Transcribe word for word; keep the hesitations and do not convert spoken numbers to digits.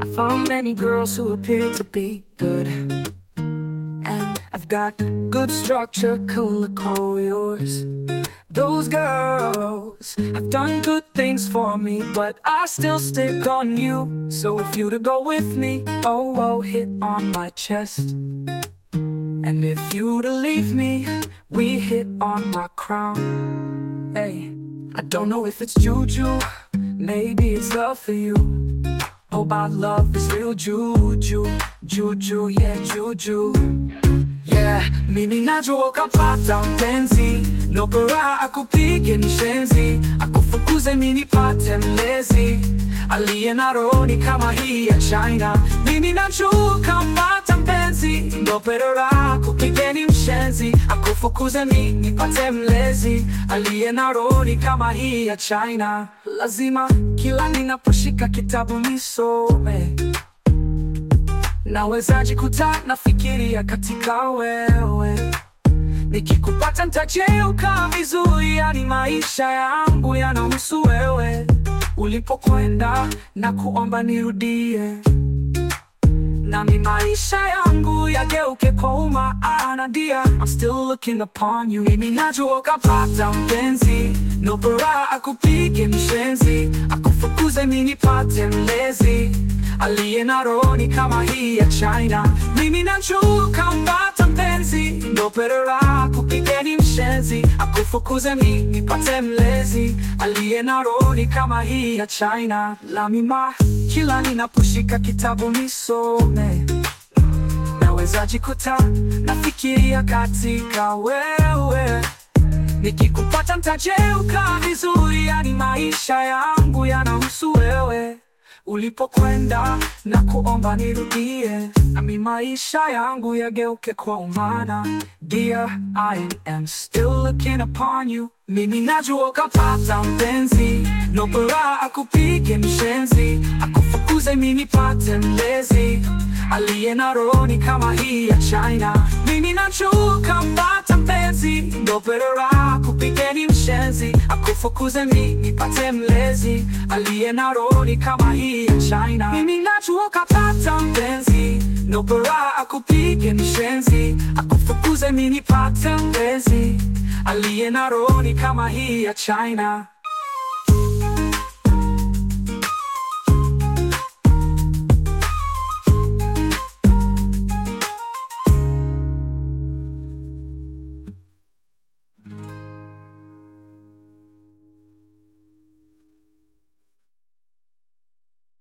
found many girls who appear to be good, and I've got good structure, cool like all yours. Those girls have done good things for me, but I still stick on you. So if you to go with me, oh, oh, hit on my chest. And if you to leave me, we hit on my crown. Hey, I don't know if it's juju, maybe it's love for you. Hope our love is real juju, juju, yeah, juju. Yeah, mimi najua ukapata mpenzi, no bora akupige mshenzi, akufukuze mimi nipate mlezi, aliye na roho kama hii ya China. Mimi najua ukapata mpenzi, no bora akupige mshenzi, akufukuze mimi nipate mlezi, aliye na roho kama hii ya China. Lazima kila ninaposhika kitabu nisome, naweza jikuta nafikiria katika wewe. Nikikupata nitajeuka vizuri, yani maisha yangu yanahusu wewe. Ulipokwenda na kuomba nirudie, nami maisha yangu yageuke kwa umaana dia. I'm still looking upon you. Mimi najua ukapata mpenzi, no bora akupige mshenzi, akufukuze mimi nipate mlezi, aliye na roho kama hii ya China. Mimi najua ukapata mpenzi, no bora akupige mshenzi, akufukuze mimi nipate mlezi, aliye na roho kama hii ya China. La mima kila ninaposhika kitabu nisome, naweza jikuta nafikiria katika wewe. Nikikupata nitajeuka vizuri, yani maisha yangu yanahusu wewe. Ulipokwenda na kuomba nirudie, nami maisha yangu yageuke kwa umana. Dear, I am still looking upon you. Mimi najua ukapata mpenzi, no bora akupige mshenzi, akufukuze mimi nipate mlezi, aliye na roho kama hii ya China. Mimi najua ukapata mpenzi, no bora akupige mshenzi, akufukuze mimi nipate mlezi, aliye na roho kama hii ya China. Mimi najua ukapata mpenzi, no bora akupige mshenzi, akufukuze mimi nipate mlezi, aliye na roho kama hii ya China.